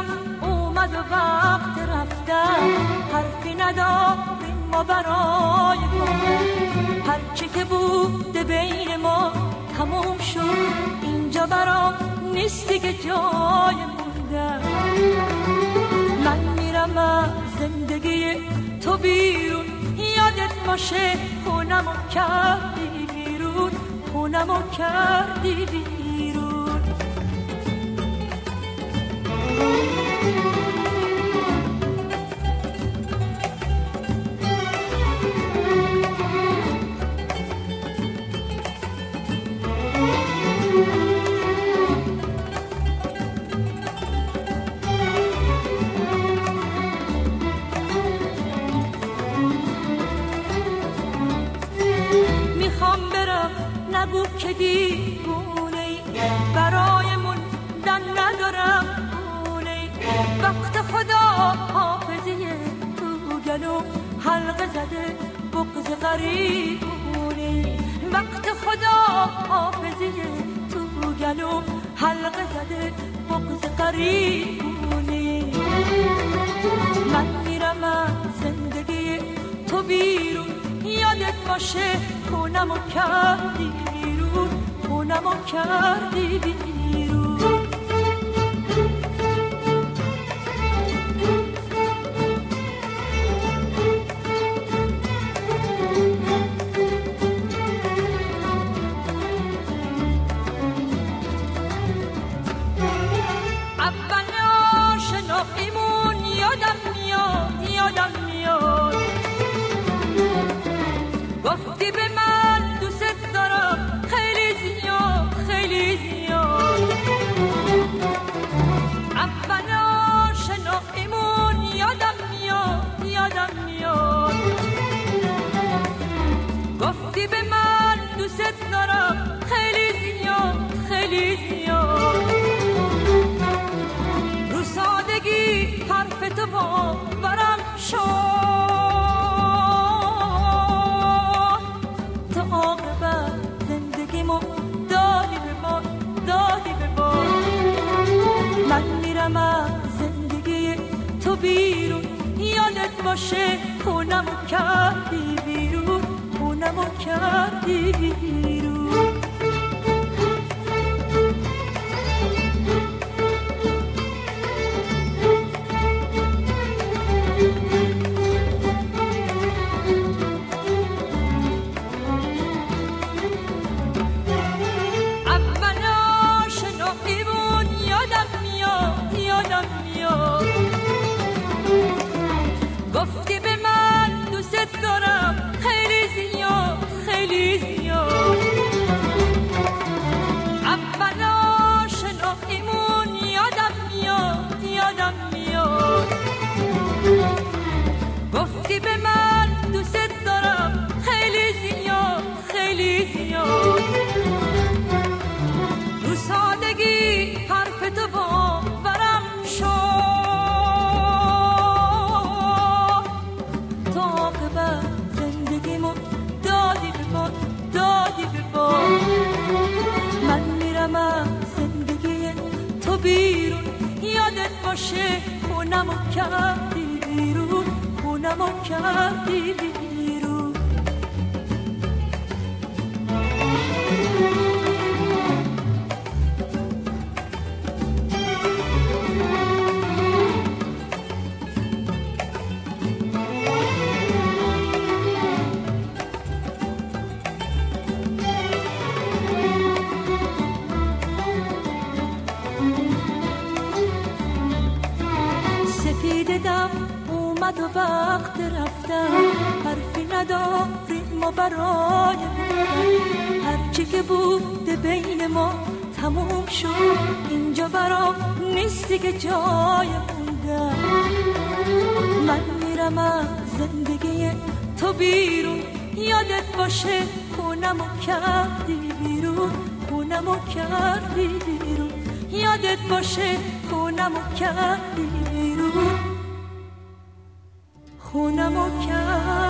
دلم اومد و وقت رفتن، حرفی نداریم ما برای گفتن. هرچی که بوده بین ما تموم شد، اینجا برام نیست دیگه جای موندن. من میرم از زندگی تو بیرون، یادت باشه خونمو کردی بیرون، خونمو کردی بیرون. نگو که دیوونه‌ای، برایمون دن ندارم خونه‌ای. وقت خدا حافظی تو گلو حلقه زده بغض غریبونه‌ای. وقت خدا حافظی تو گلو حلقه زده بغض غریبونه‌ای. من میرم از زندگی تو بیرون، یادت باشه خونمو کردی بیرون، خونمو کردی بیرون. اول آشناییمون یادم میاد، یادم میاد. گفتی به من دوست دارم خیلی زیاد، خیلی زیاد. اول آشناییمون یادم میاد، یادم میاد. گفتی به من دوست دارم خیلی زیاد، خیلی زیاد. رو سادگی حرف تو باورم شد، عاقبت زندگیمو دادی به ما، دادی به ما. من میرم از زندگی تو بیرون، یادت باشه خونمو کردی بیرون، خونمو کردی بیرون. گفتی به من دوست دارم خیلی زیاد، خیلی زیاد. اول آشناییمون یادم میاد، یادم میاد. گفتی به من دوست دارم خیلی زیاد، خیلی زیاد. رو سادگی حرف تو باورم شد، زندگیمو دادی به ما، دادی به ما. من میرم از زندگی تو بیرون، یادت باشه خونمو کردی بیرون، خونمو کردی بیرون. سپیدم اومد و وقت رفتن، حرفی نداریم ما برای بودن. هرچی که بوده بین ما تموم شد، اینجا برام نیست دیگه جای موندن. من میرم از زندگی تو بیرون، یادت باشه خونمو کردی بیرون، خونمو کردی بیرون. یادت باشه خونمو کردی بیرون، خونمو کردی.